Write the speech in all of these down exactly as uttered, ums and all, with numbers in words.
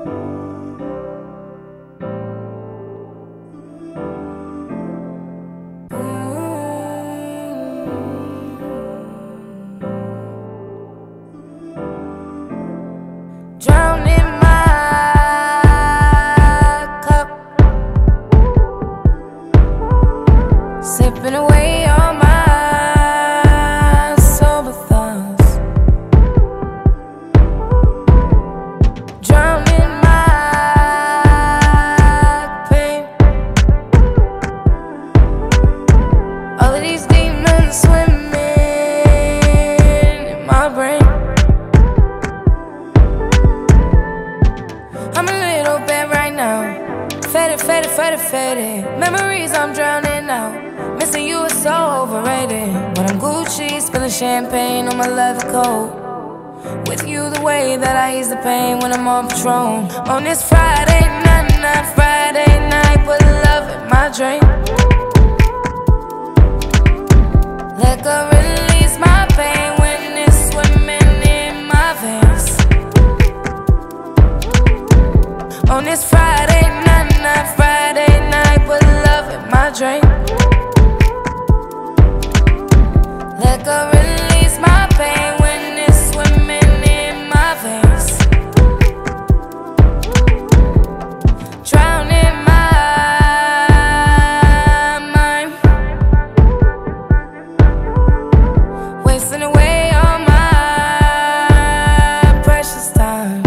Drown in my cup, sipping away all my sober thoughts. Drown in my pain, all of these demons swimming in my brain. I'm a little bit right now, faded, faded, faded, faded. Memories I'm drowning out, missing you is so overrated. But I'm Gucci, spilling champagne on my leather coat. With you the way that I ease the pain when I'm on Patron. On this Friday night, night, Friday night, put love in my drink. Let go, release my pain when it's swimming in my veins. On this Friday night, night, Friday night, put love in my drink. Let go, release my pain when it's swimming in my veins. Drown in my mind, wasting away all my precious time.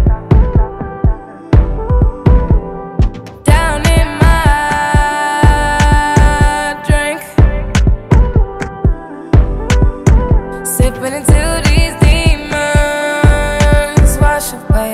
Sipping until these demons wash away.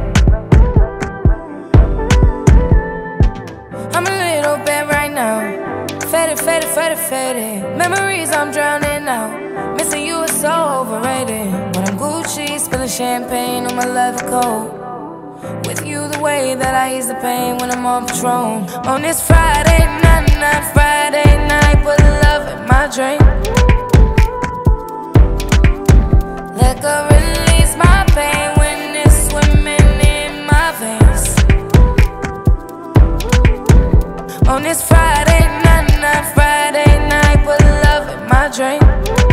I'm a little bit right now, faded, faded, faded, faded. Memories I'm drowning out, missing you is so overrated. But I'm Gucci, spilling champagne on my leather coat. With you the way that I ease the pain when I'm on Patron. On this Friday night, night, Friday night, put love in my drink. Let go, release my pain when it's swimming in my veins. On this Friday night, night, Friday night, put love in my drink.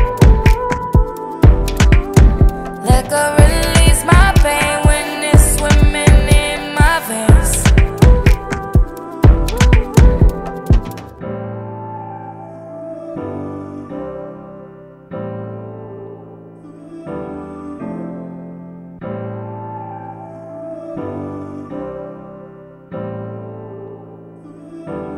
Let go, release my pain when it's swimming in my veins. Thank you.